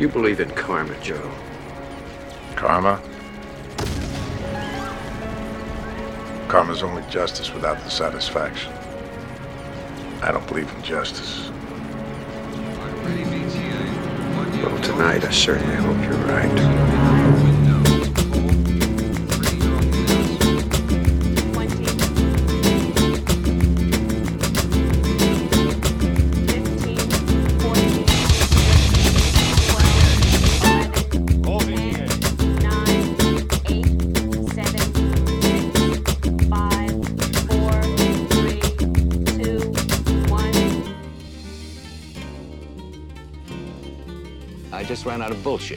you believe in karma, Joe? Karma? Karma's only justice without the satisfaction. I don't believe in justice. Well, tonight I certainly hope you're right. I just ran out of bullshit.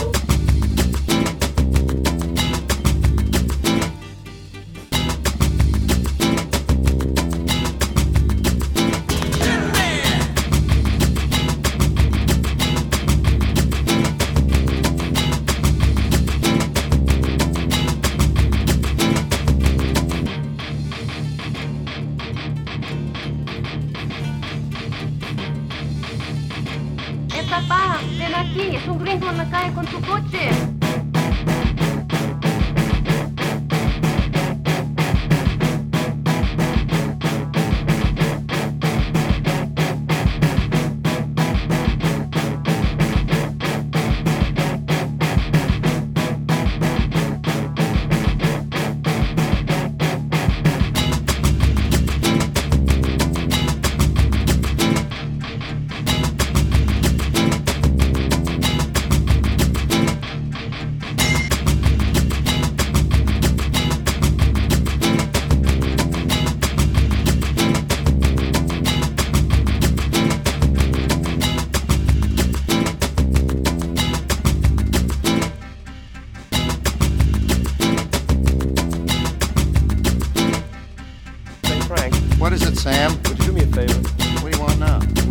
Papá, ven aquí, es un gringo en la calle con su coche. What is it, Sam? Would you do me a favor? What do you want now?